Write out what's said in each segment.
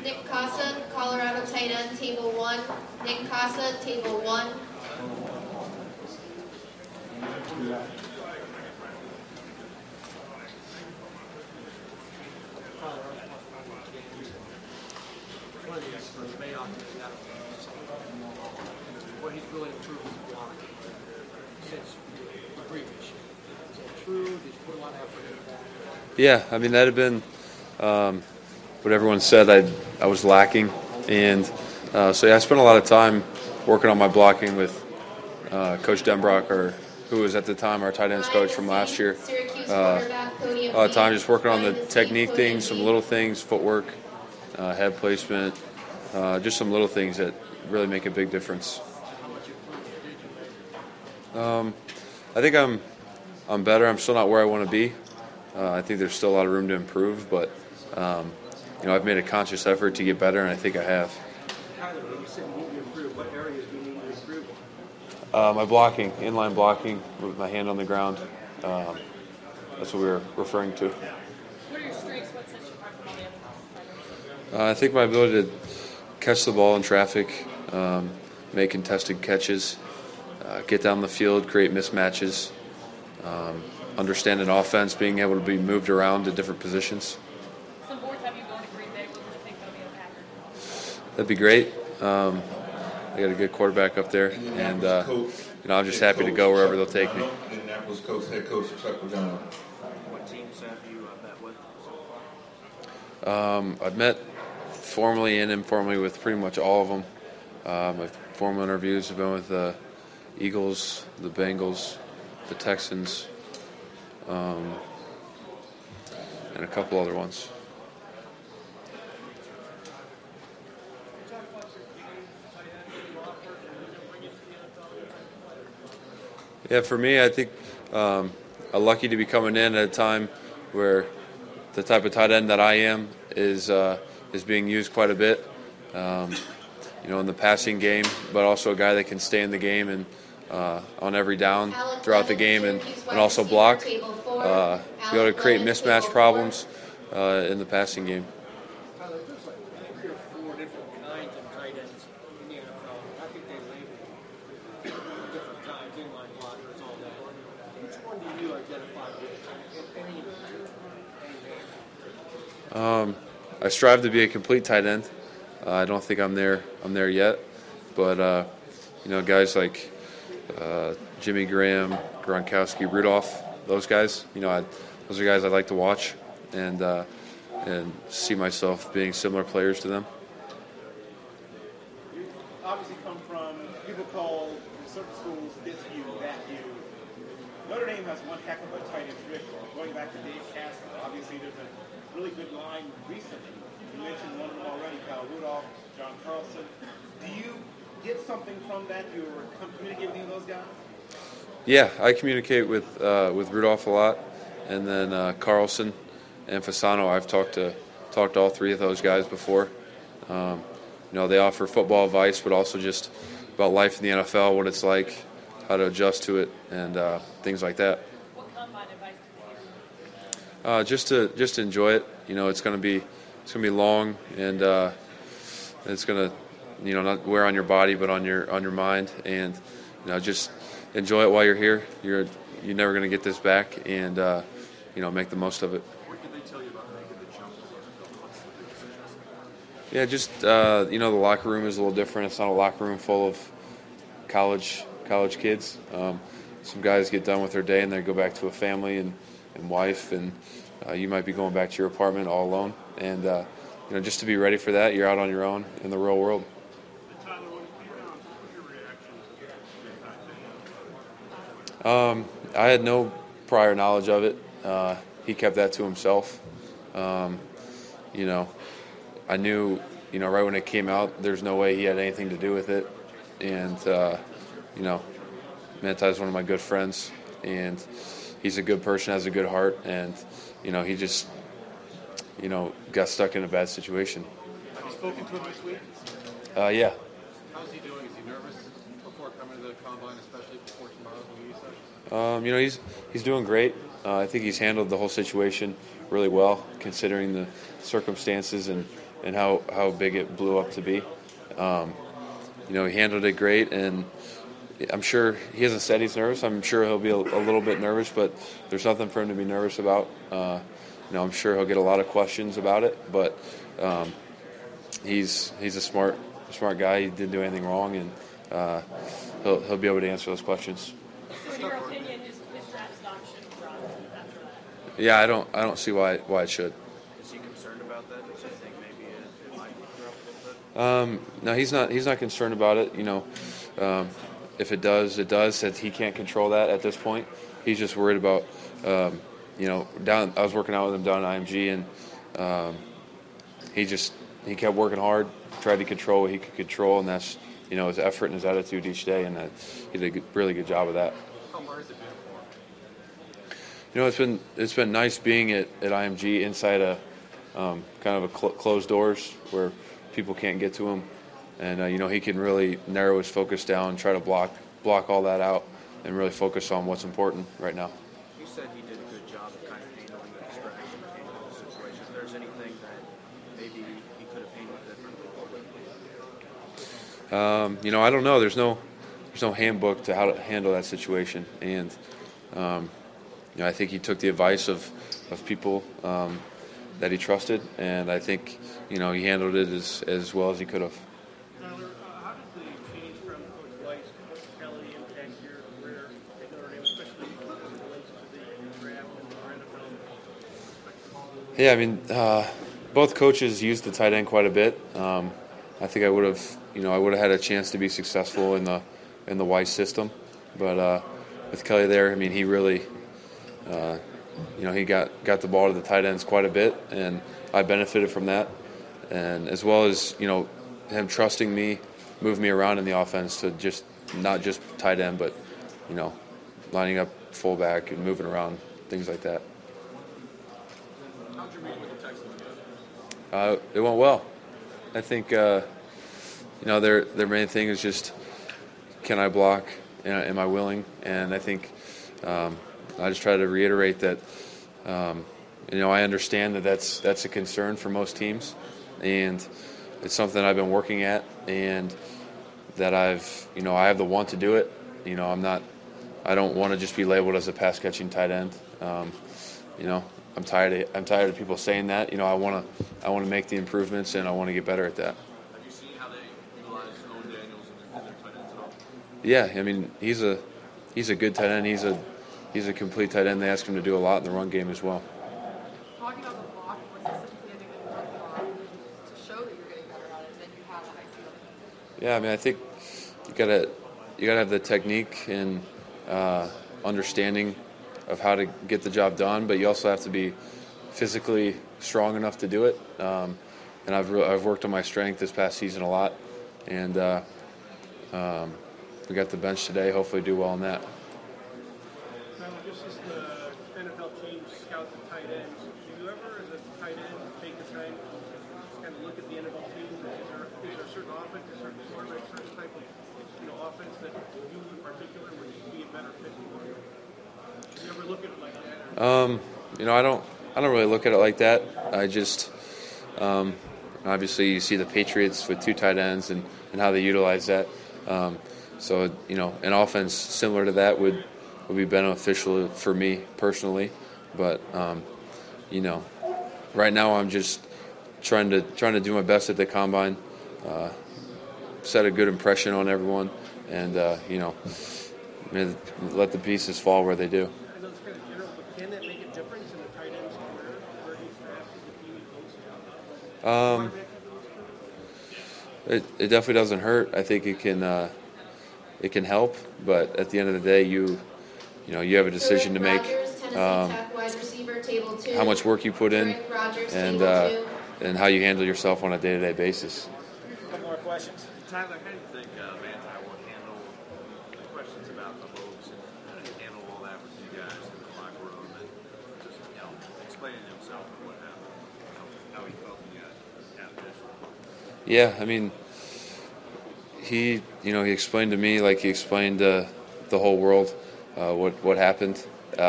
Nick Casa, Colorado tight end, table 1. Nick Casa, table 1. One of the experts, Mayock, what he's really improved his blocking since the previous year. Is that true? Did you put a lot of effort into that? Yeah, I mean, that had been what everyone said I was lacking. And so, yeah, I spent a lot of time working on my blocking with Coach Denbrock, who was at the time our tight ends coach from last year. A lot of time just working on the technique things, some little things, footwork, head placement, just some little things that really make a big difference. I think I'm better. I'm still not where I want to be. I think there's still a lot of room to improve, but I've made a conscious effort to get better, and I think I have. Tyler, when you said you need to improve, what areas do you need to improve? My blocking, inline blocking with my hand on the ground. That's what we were referring to. What are your strengths? What sets you apart from all the other I think my ability to catch the ball in traffic, make contested catches, get down the field, create mismatches, understand an offense, being able to be moved around to different positions. Some boards have you going to Green Bay. What do you think they'll be a Packers? That'd be great. I got a good quarterback up there, and I'm just happy to go wherever they'll take me. Indianapolis head coach Chuck Pagano. What teams have you met with so far? I've met formally and informally with pretty much all of them. My formal interviews have been with the Eagles, the Bengals, the Texans, and a couple other ones. Yeah, for me, I think I'm lucky to be coming in at a time where the type of tight end that I am is being used quite a bit, in the passing game, but also a guy that can stay in the game and on every down throughout the game and also block, be able to create mismatch problems in the passing game. Tyler, there's like 3 or 4 different kinds of tight ends in the NFL. I think they label different kinds, inline blockers, all that. Which one do you identify with? I strive to be a complete tight end. I don't think I'm there yet, but guys like Jimmy Graham, Gronkowski, Rudolph, those guys, those are guys I like to watch and see myself being similar players to them. You obviously come from, people call certain schools this view, that view. Notre Dame has one heck of a tight end tradition. Going back to Dave Castle, obviously there's a really good line recently. You mentioned one of them already, Kyle Rudolph, John Carlson. Do you get something from that? Do you communicate with those guys? Yeah, I communicate with Rudolph a lot, and then Carlson and Fasano. I've talked to all 3 of those guys before. They offer football advice, but also just about life in the NFL, what it's like, how to adjust to it, and things like that. What combine advice do you give? Just to enjoy it. It's going to be long, and it's going to not wear on your body, but on your mind, and just enjoy it while you're here. You're never going to get this back, and make the most of it. What did they tell you about making the jump? Yeah, just the locker room is a little different. It's not a locker room full of college kids. Some guys get done with their day and they go back to a family and wife, and you might be going back to your apartment all alone. And just to be ready for that, you're out on your own in the real world. I had no prior knowledge of it. He kept that to himself. I knew, right when it came out, there's no way he had anything to do with it. And, Manti's one of my good friends, and he's a good person, has a good heart, and, he just, got stuck in a bad situation. Have you spoken to him this week? Yeah. How's he doing? Is he nervous before coming to the combine, especially before tomorrow's media session? He's doing great. I think he's handled the whole situation really well, considering the circumstances and and how big it blew up to be. He handled it great, and I'm sure he hasn't said he's nervous. I'm sure he'll be a little bit nervous, but there's nothing for him to be nervous about. I'm sure he'll get a lot of questions about it, but he's a smart guy. He didn't do anything wrong, and he'll be able to answer those questions. So in your opinion, his draft stock should drop after that? Yeah, I don't see why it should. Is he concerned about that? Does he think maybe it might drop a little bit? No, he's not concerned about it. If it does, it does. That he can't control that at this point. He's just worried about, down. I was working out with him down at IMG, and he kept working hard, tried to control what he could control, and that's his effort and his attitude each day, and he did a really good job of that. How hard has it been for him? It's been nice being at IMG inside a kind of a closed doors where people can't get to him. And, he can really narrow his focus down, try to block all that out, and really focus on what's important right now. You said he did a good job of kind of handling the distraction, handling the situation. If there's anything that maybe he could have handled differently, what would it be? I don't know. There's no handbook to how to handle that situation. And, I think he took the advice of people that he trusted, and I think, he handled it as well as he could have. Tyler, how did the change from Coach Weiss to Coach Kelly impact your career at Notre Dame, especially as it relates to the draft and the NFL? Yeah, both coaches used the tight end quite a bit. I think I would have had a chance to be successful in the Weiss system, but with Kelly there, he really, he got the ball to the tight ends quite a bit, and I benefited from that, and as well as him trusting me, move me around in the offense to not just tight end, but lining up fullback and moving around, things like that. How'd you meet with the Texans go? It went well. I think their main thing is just, can I block? Am I willing? And I think I just try to reiterate that I understand that that's a concern for most teams, and it's something I've been working at, and that I have the want to do it. I don't want to just be labeled as a pass catching tight end. I'm tired of people saying that. I want to make the improvements, and I want to get better at that. Have you seen how they utilize Owen Daniels in their tight ends at all? Yeah, he's a good tight end. He's a complete tight end. They ask him to do a lot in the run game as well. Talking about the block, what's specifically I think that you work on to show that you're getting better at it, and then you have a high ceiling? Yeah, I think you gotta have the technique and understanding of how to get the job done, but you also have to be physically strong enough to do it. And I've worked on my strength this past season a lot, and we got the bench today. Hopefully, do well on that. Now, just as the NFL teams scout the tight ends, do you ever, as a tight end, take the time to kind of look at the NFL teams? Is there a certain offense, a certain quarterback, a certain type of offense that you in particular would be a better fit for? Do you ever look at it like that? I don't really look at it like that. I just obviously you see the Patriots with two tight ends and how they utilize that. So an offense similar to that would be beneficial for me personally. But right now I'm just trying to do my best at the combine, set a good impression on everyone, and let the pieces fall where they do. I know it's kind of general, but can that make a difference in the tight end's career where he's drafted, the team he goes to? It definitely doesn't hurt. I think it can help, but at the end of the day, you have a decision to make. How much work you put in, and how you handle yourself on a day-to-day basis. A couple more questions. Tyler, how do you think Manti will handle the questions about the hopes, and how did he handle all that with you guys in the locker room, and just explaining himself and what happened, how he felt he got out of this? Yeah, he explained to me like he explained to the whole world what happened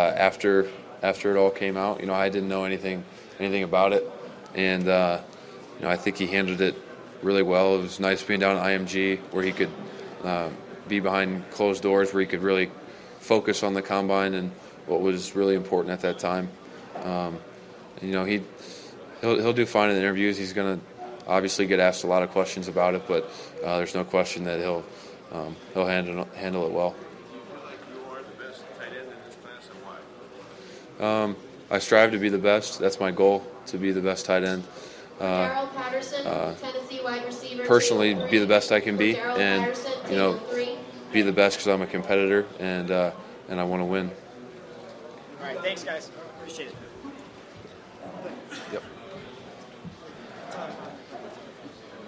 after it all came out. I didn't know anything about it, and I think he handled it really well. It was nice being down at IMG where he could be behind closed doors, where he could really focus on the combine and what was really important at that time. He'll do fine in the interviews. He's going to obviously get asked a lot of questions about it, but there's no question that he'll handle it well. Do you feel like you are the best tight end in this class, and why? I strive to be the best. That's my goal, to be the best tight end. Daryl Patterson, Tennessee wide receiver. Personally, table 3. be the best I can be, Daryl and Patterson, table 3. be the best because I'm a competitor and I want to win. All right, thanks, guys. Appreciate it. Yep.